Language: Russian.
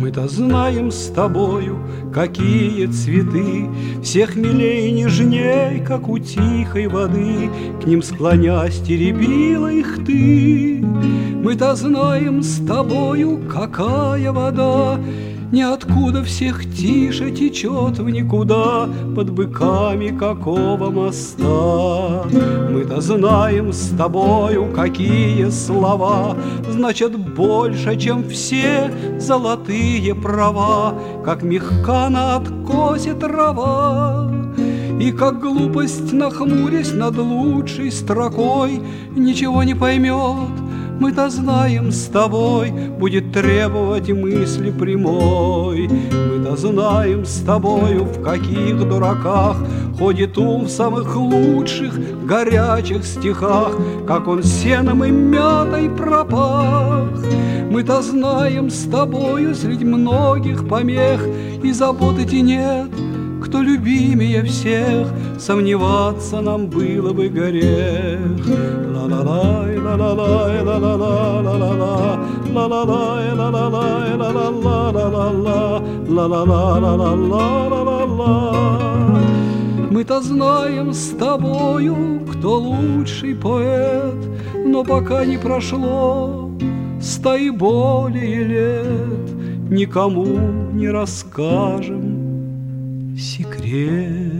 Мы-то знаем с тобою, какие цветы всех милей и нежней, как у тихой воды, к ним склонясь теребила их ты. Мы-то знаем с тобою, какая вода ниоткуда всех тише течет в никуда под быками какого моста. Мы-то знаем с тобою, какие слова значат больше, чем все золотые права, как мягка на откосе трава. И как глупость, нахмурясь над лучшей строкой, ничего не поймет. Мы-то знаем с тобой, будет требовать мысли прямой. Мы-то знаем с тобою, в каких дураках ходит ум в самых лучших горячих стихах, как он сеном и мятой пропах. Мы-то знаем с тобою, средь многих помех и забот эти нет, кто любимее всех, сомневаться нам было бы грех. Ла-ла-лай, ла-ла-лай, ла-ла-ла, ла-ла-ла, ла-ла-лай, ла-ла-лай, ла-ла-ла, ла-ла-ла, ла-ла-ла. Мы-то знаем с тобою, кто лучший поэт, но пока не прошло 100 и более лет, никому не расскажем секрет.